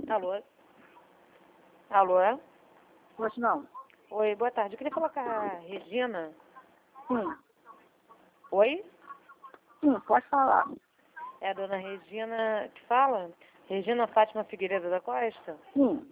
Alô? Alô? Pois não. Oi, boa tarde. Eu queria falar com a Regina. Sim, Oi? sim, pode falar. É a dona Regina que fala? Regina Fátima Figueiredo da Costa? Sim.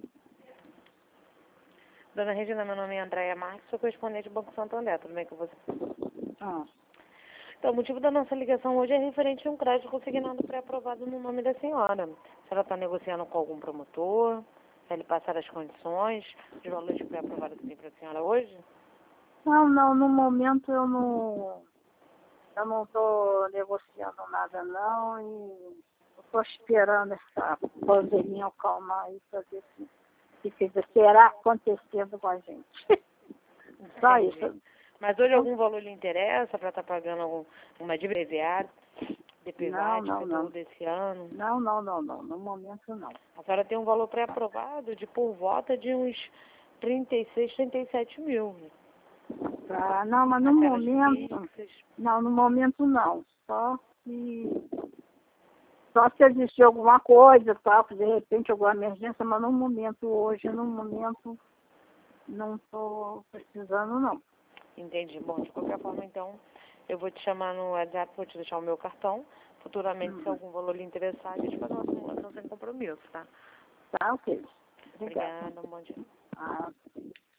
Dona Regina, meu nome é Andréia Marques, sou correspondente do Banco Santander. Tudo bem com você? Ah, Então, o motivo da nossa ligação hoje é referente a um crédito consignado pré-aprovado no nome da senhora. Se ela está negociando com algum promotor, se ele passar as condições, os valores pré-aprovados que tem para a senhora hoje? não, no momento eu não estou negociando nada não e estou esperando essa pandemia acalmar aí para ver se será acontecendo com a gente. Só Entendi. isso. Mas hoje algum valor lhe interessa para estar pagando uma dívida IPVA, DPVAT, que Não. desse ano? Não, no momento não. A senhora tem um valor pré-aprovado de por volta de uns 36, 37 mil. Não, mas no Aquelas momento, fixas. não, no momento não. Só se existir alguma coisa, tá? De repente alguma emergência, mas no momento hoje, não estou precisando não. Entendi. Bom, de qualquer forma, então, eu vou te chamar no WhatsApp, vou te deixar o meu cartão. Futuramente, se algum valor lhe interessar, a gente faz uma simulação sem compromisso, tá? Tá, ok. Obrigada. Obrigada, um bom dia. Ah.